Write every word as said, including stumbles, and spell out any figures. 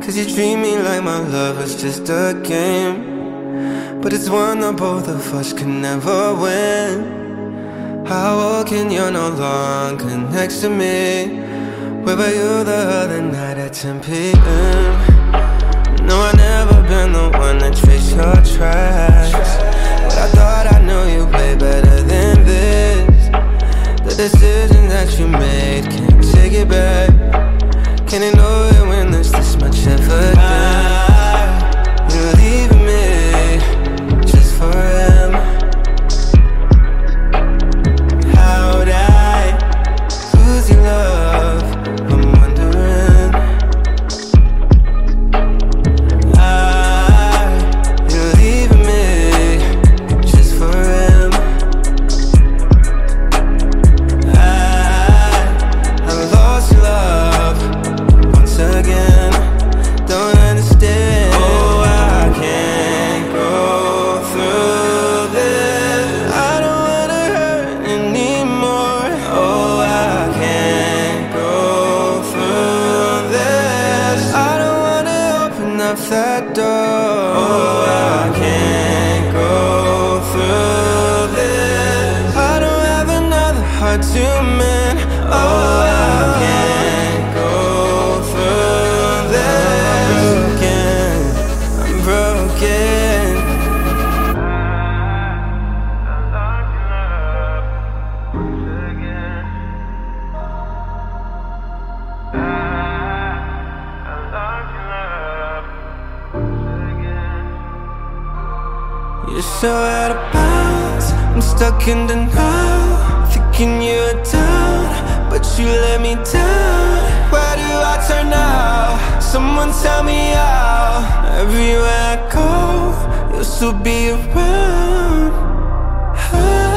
Cause you treat me like my love is just a game, but it's one that both of us can never win. How walking you're no longer next to me. Where were you the other night at ten p m? No, I've never been the one to trace your tracks, but I thought I knew you way better than this. The decision that you made, can't take it back. Can I know it when there's this much effort? You're leaving me just for him. How'd I lose your love? I'm wondering. I, you're leaving me just for him. I, I lost your love again, don't understand. Oh, I can't go through this. I don't wanna hurt anymore. Oh, I can't go through this. I don't wanna open up that door. Oh, I can't go through this. I don't have another heart to mend. Oh, I can't go. You're so out of bounds, I'm stuck in denial, thinking you're down, but you let me down. Where do I turn now? Someone tell me how. Everywhere I go, you'll still be around.